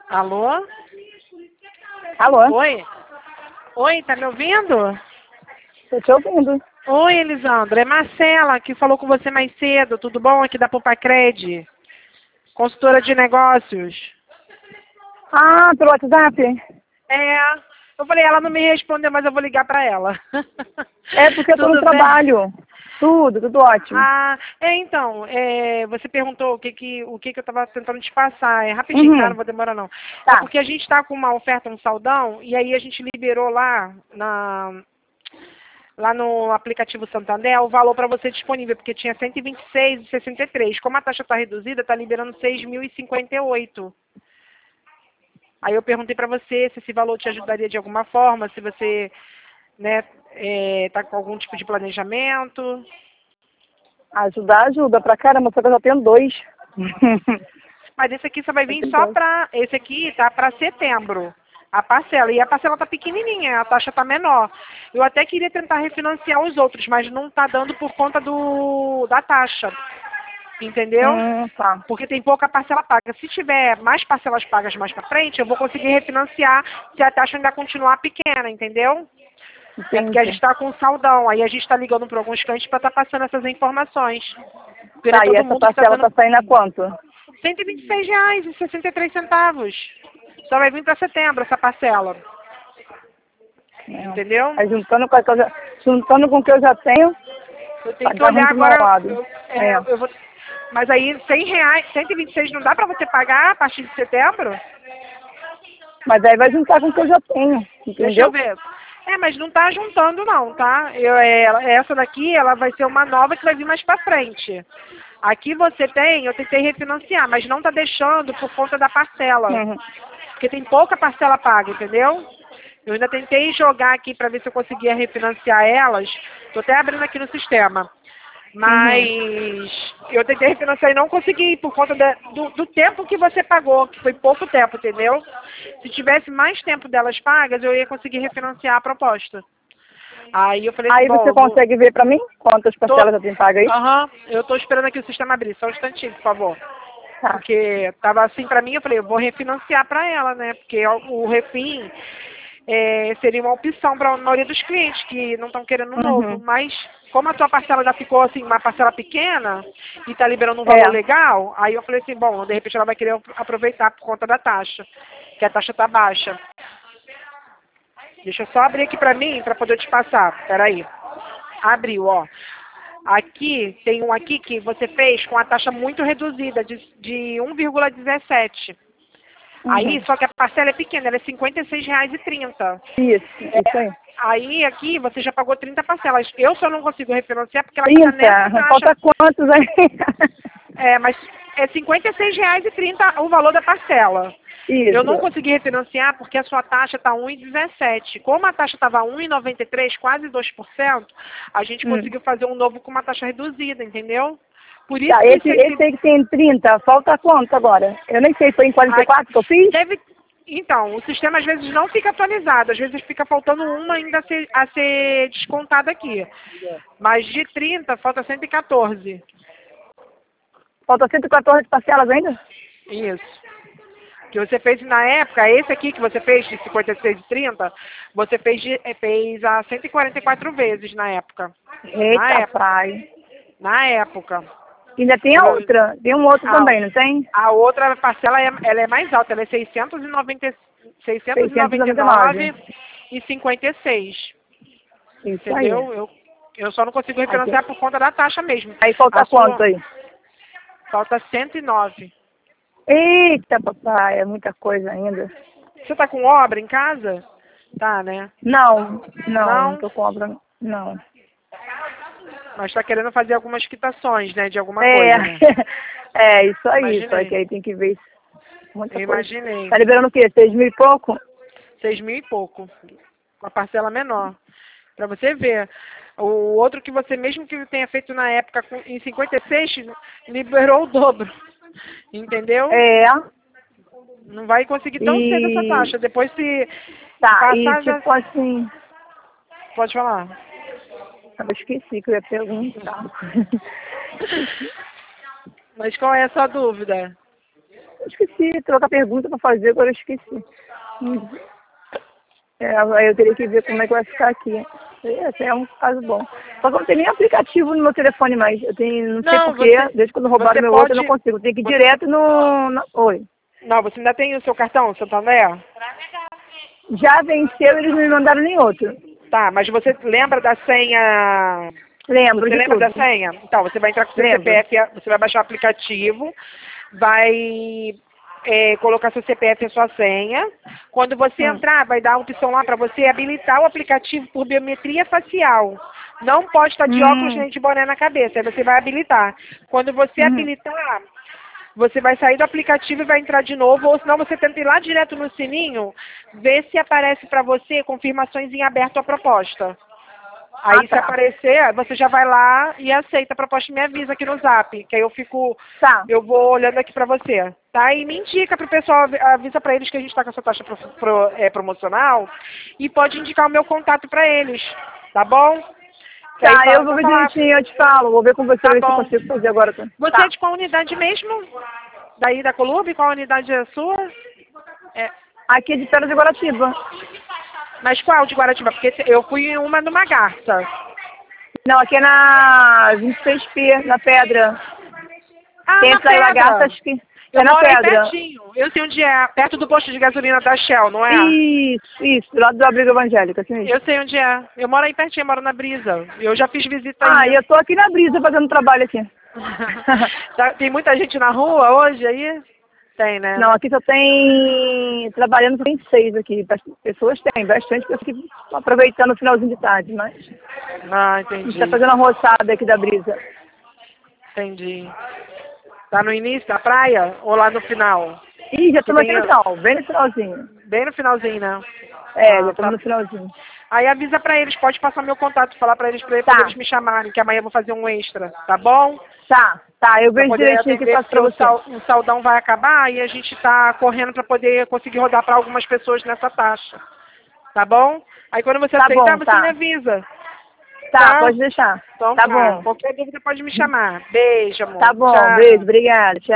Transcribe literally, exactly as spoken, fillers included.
Alô? Alô? Oi? Oi, tá me ouvindo? Tô te ouvindo. Oi, Elisandra. É Marcela, que falou com você mais cedo. Tudo bom? Aqui da Popacred. Consultora de negócios. Ah, pelo WhatsApp? É. Eu falei, ela não me respondeu, mas eu vou ligar pra ela. É porque eu tô no Tudo bem? trabalho. Tudo, tudo ótimo. Ah, é, então, é, você perguntou o que que, o que que eu estava tentando te passar. É rapidinho, tá? Não Uhum. vou demorar não. É Tá. porque a gente está com uma oferta, um saldão, e aí a gente liberou lá na lá no aplicativo Santander o valor para você disponível, porque tinha cento e vinte e seis e sessenta e três. Como a taxa está reduzida, está liberando seis mil e cinquenta e oito. Aí eu perguntei para você se esse valor te ajudaria de alguma forma, se você, né, é, tá com algum tipo de planejamento. Ajudar, ajuda pra caramba, só que eu já tenho dois. Mas esse aqui só vai Eu vir tenho só dois. para, esse aqui tá para setembro, a parcela. E a parcela tá pequenininha, a taxa tá menor. Eu até queria tentar refinanciar os outros, mas não tá dando por conta do da taxa, entendeu? Hum, tá. Porque tem pouca parcela paga. Se tiver mais parcelas pagas mais para frente, eu vou conseguir refinanciar se a taxa ainda continuar pequena, entendeu? É porque a gente Entendi. está com um saldão, aí a gente está ligando para alguns clientes para estar passando essas informações. Porque não é Tá, e todo essa mundo que está parcela dando tá saindo a quanto? cento e vinte e seis reais e sessenta e três centavos. Só vai vir para setembro essa parcela. É. Entendeu? Aí juntando com, a que eu já, juntando com o que eu já tenho, Eu tenho tá que tá ruim olhar pro meu agora. lado. Eu, é, É. eu vou, mas aí cem reais, cento e vinte e seis não dá para você pagar a partir de setembro? Mas aí vai juntar com o que eu já tenho, Deixa eu entendeu? ver. É, mas não tá juntando não, tá? Eu, é, ela- essa daqui, ela vai ser uma nova que vai vir mais para frente. Aqui você tem, eu tentei refinanciar, mas não tá deixando por conta da parcela. Uhum. Porque tem pouca parcela paga, entendeu? Eu ainda tentei jogar aqui para ver se eu conseguia refinanciar elas. Estou até abrindo aqui no sistema. Uhum. Mas eu tentei refinanciar e não consegui por conta da- do, do tempo que você pagou, que foi pouco tempo, entendeu? Se tivesse mais tempo delas pagas, eu ia conseguir refinanciar a proposta. Aí eu falei assim, Aí bom, você eu vou. consegue ver pra mim quantas Tô, parcelas já tem paga aí? aham, eu tô esperando aqui o sistema abrir, só um instantinho, por favor. Tá. Porque tava assim pra mim, eu falei, eu vou refinanciar pra ela, né? Porque o refim é, seria uma opção para a maioria dos clientes que não estão querendo um novo. Uhum. Mas como a tua parcela já ficou assim, uma parcela pequena e está liberando um valor É. legal, aí eu falei assim, bom, de repente ela vai querer aproveitar por conta da taxa, que a taxa está baixa. Deixa eu só abrir aqui para mim, para poder te passar. Peraí. Abriu, ó. Aqui, tem um aqui que você fez com a taxa muito reduzida, de, de um vírgula dezessete. Aí, Uhum. só que a parcela é pequena, ela é cinquenta e seis reais e trinta. Isso, É, isso aí. aí aqui você já pagou trinta parcelas. Eu só não consigo refinanciar porque ela está nessa trinta? taxa. Falta quantos aí? É, mas é cinquenta e seis reais e trinta o valor da parcela. Eu não Isso. consegui refinanciar porque a sua taxa está um vírgula dezessete. Como a taxa estava um vírgula noventa e três, quase dois por cento, a gente Hum. conseguiu fazer um novo com uma taxa reduzida, entendeu? Por isso Tá, que esse, cento esse aí que tem trinta, falta quanto agora? Eu nem sei, foi em quarenta e Aqui, quatro que eu fiz? deve, então, o sistema às vezes não fica atualizado, às vezes fica faltando uma ainda a ser, a ser descontada aqui. Mas de trinta falta cento e quatorze. Falta cento e quatorze parcelas ainda? Isso. Que você fez na época, esse aqui que você fez de cinquenta e seis e trinta, você fez, de, eh, fez a cento e quarenta e quatro vezes na época. Na Eita, época. pai. Na época. Ainda tem a Eu, outra. Tem um outro a, também, não tem? a outra parcela é, ela é mais alta, ela é seiscentos e noventa, seiscentos e seiscentos e noventa e noventa e nove nove. e cinquenta e seis. Isso aí. Entendeu? Eu, eu só não consigo Aqui. refinanciar por conta da taxa mesmo. Aí falta A quanto sua aí? falta cento e nove. Eita, papai, é muita coisa ainda. Você tá com obra em casa? Tá, né? Não, não, não Não, tô com obra, não. mas tá querendo fazer algumas quitações, né? De alguma É, coisa, né? é isso aí, só que Imaginei. aí tem que ver muita Eu coisa. imaginei. Tá liberando o quê? Seis mil e pouco? Seis mil e pouco. Uma parcela menor. Pra você ver. O outro que você, mesmo que tenha feito na época com- em cinquenta e seis, liberou o dobro. Entendeu? É, Não vai conseguir tão cedo essa e taxa. Depois se tá, e passar já. tipo assim, Pode falar. eu esqueci que eu ia perguntar. Mas qual é a sua dúvida? esqueci, trocar pergunta para fazer, agora eu esqueci. Hum. É, aí eu teria que ver como é que vai ficar aqui. Esse é um caso bom. Só que eu não tenho nem aplicativo no meu telefone mais. Eu tenho, não sei Não, porquê, você, desde quando roubaram você meu pode... outro, eu não consigo. Eu tenho que ir você, direto no... no oi. não, você ainda tem o seu cartão, Santander? Já venceu, eles não me mandaram nem outro. Tá, mas você lembra da senha... Lembro Você de lembra tudo. da senha? Então, você vai entrar com seu Lembro. C P F, você vai baixar o aplicativo, vai é, colocar seu C P F e sua senha. Quando você Hum. entrar, vai dar a opção lá para você habilitar o aplicativo por biometria facial. Não pode estar de óculos Hum. nem de boné na cabeça, aí você vai habilitar. Quando você Uhum. habilitar, você vai sair do aplicativo e vai entrar de novo, ou senão você tenta ir lá direto no sininho, ver se aparece para você confirmações em aberto a proposta. Aí Ah, se tá. aparecer, você já vai lá e aceita a proposta e me avisa aqui no Zap, que aí eu fico, Tá. eu vou olhando aqui pra você, tá? E me indica pro pessoal, avi- avisa pra eles que a gente tá com essa taxa pro, pro- é, promocional e pode indicar o meu contato pra eles, tá bom? Que aí Tá, fala eu vou pra ver falar, direitinho, eu te falo. Vou ver com você, tá ver se eu bom. consigo fazer agora. Tá. Você é Tá. de qual unidade mesmo? Daí da Colube? Qual unidade é a sua? É, Aqui é de Pedra de Guaratiba. mas qual de Guaratiba? Porque eu fui em uma numa garça. Não, aqui é na vinte e seis P, na Pedra. Ah, Tem na essa aí, Lagarta, pedra. acho que Eu é na moro aí Pedra. pertinho. Eu sei onde é. Perto do posto de gasolina da Shell, não é? Isso, isso, do lado do Abrigo Evangélico, assim mesmo. Eu sei onde é. Eu moro aí pertinho, eu moro na Brisa. Eu já fiz visita Ah, aí. e eu tô aqui na Brisa fazendo trabalho aqui. Tá- Tem muita gente na rua hoje aí? Tem, né? Não, aqui só tem, trabalhando só tem seis aqui. Bast- Pessoas tem, bastante pessoas que estão aproveitando o finalzinho de tarde, mas Ah, a gente entendi. tá fazendo a roçada aqui da Brisa. Entendi. Tá no início da praia ou lá no final? Ih, já Que estamos aqui tem no final, bem no finalzinho. bem no finalzinho, né? É, já Ah, estamos tá. no finalzinho. Aí avisa pra eles, pode passar meu contato, falar pra eles, pra eles, Tá. pra eles me chamarem, que amanhã eu vou fazer um extra, tá bom? Tá, tá, eu Pra vejo poder direitinho o que atender, faço porque pra o, você. sal, o saldão vai acabar e a gente tá correndo pra poder conseguir rodar pra algumas pessoas nessa taxa. Tá bom? Aí quando você Tá aceitar, bom, você me tá. avisa. Tá, Tá? pode deixar. Então Tá tá. bom. Qualquer dúvida pode me chamar. Beijo, amor. Tá bom, Tchau. beijo, obrigada. Tchau.